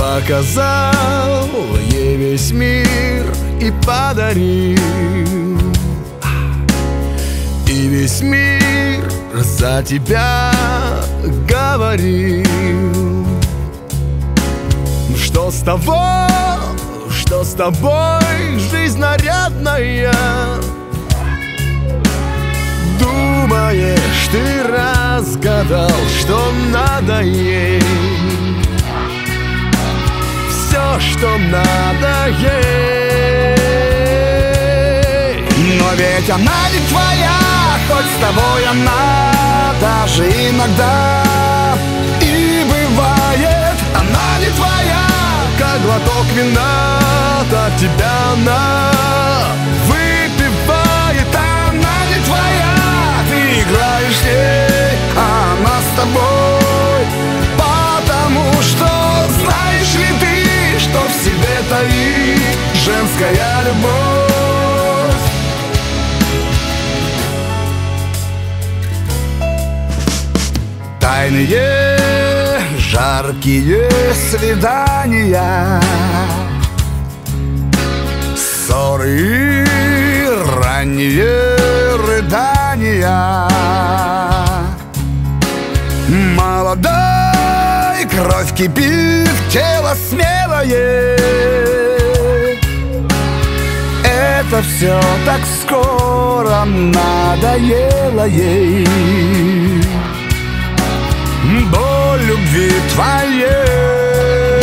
показал ей весь мир и подарил. И весь мир за тебя говорил. Что с тобой, жизнь нарядная? Думаешь, ты разгадал, что надо ей? Все, что надо ей. Но ведь она не твоя, хоть с тобой она даже иногда и бывает. Она не твоя, как глоток вина, от тебя она выпивает. Она не твоя, ты играешь с ней, а она с тобой. Потому что знаешь ли ты, что в себе таит женская любовь? Тайные, жаркие свидания, ссоры и ранние рыдания. Молодой, кровь кипит, тело смелое. Это все так скоро надоело ей. Боль любви твоей.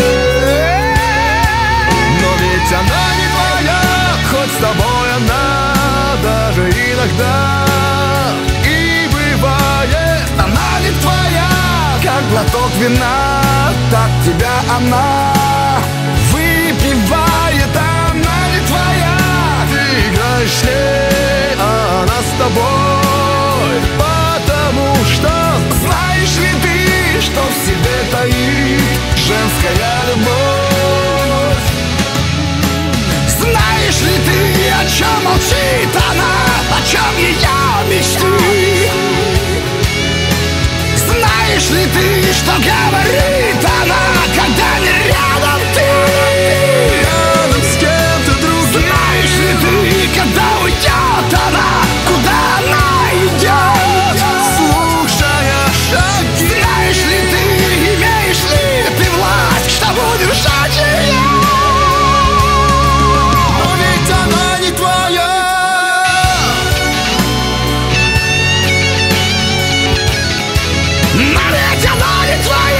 Но ведь она не твоя, хоть с тобой она даже иногда и бывает. Она не твоя, как глоток вина, так тебя она выпивает. Она не твоя, ты играешь с ней, а она с тобой. Потому что знаешь ли ты, что в себе таит женская любовь? Знаешь ли ты, о чем молчит она, о чем ее мечты? Знаешь ли ты, что говорит она, когда не рядом ты? Рядом с кем-то другим. Знаешь ли ты, когда уйдет она, куда она идет? Слушая шаги. Знаешь ли ты, имеешь ли ты власть, чтобы удержать ее? Но ведь она не твоя. Но ведь она не твоя.